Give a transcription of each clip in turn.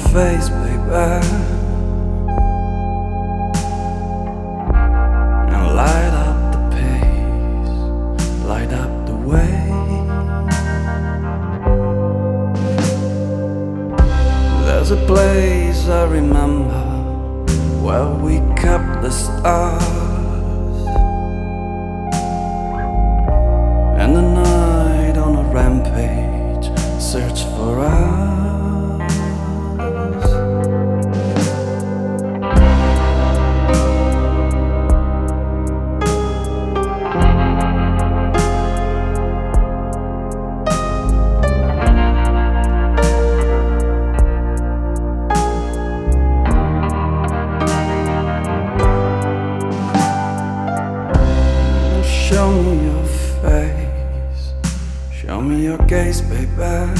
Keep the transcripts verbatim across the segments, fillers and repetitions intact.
face, baby, and light up the pace, light up the way. There's a place I remember where we kept the stars, and the night on a rampage searched for us. Show me your face, show me your gaze, baby,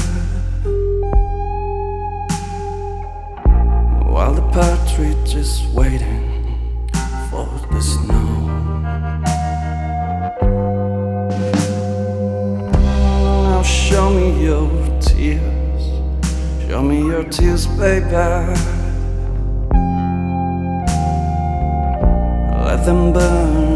while the partridge is waiting for the snow. Now show me your tears, show me your tears, baby, let them burn